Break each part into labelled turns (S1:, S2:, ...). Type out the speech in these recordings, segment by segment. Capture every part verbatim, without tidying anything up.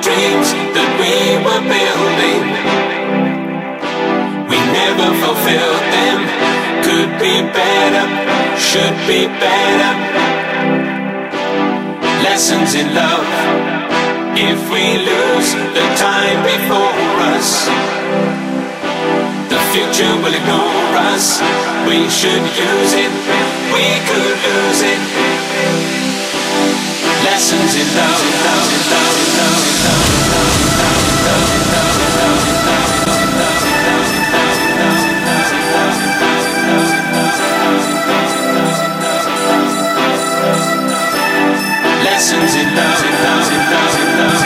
S1: dreams that we were building, we never fulfilled them. Could be better, should be better. Lessons in love. If we lose the time before us, the future will ignore us. We should use it, we could lose it. Lessons in love, love, love, love, love, love, love, love, love, lessons in love, love, love, love, love,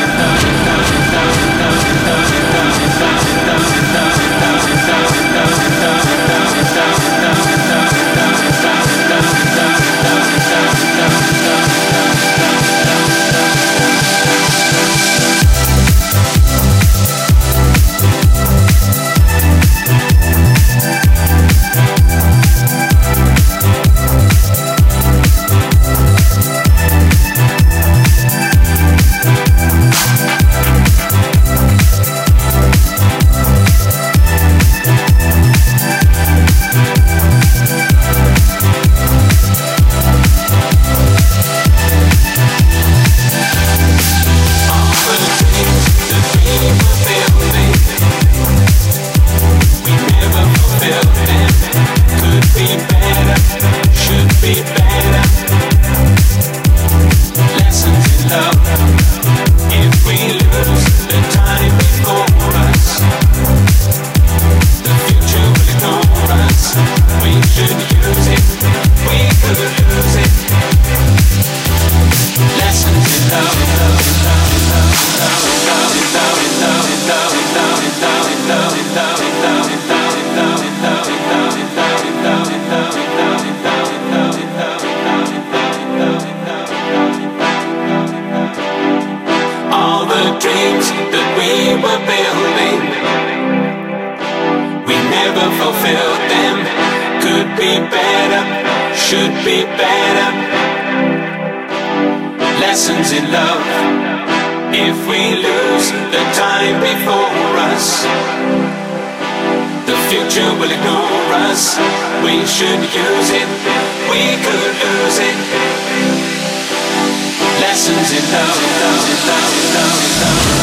S1: love, love, love, love.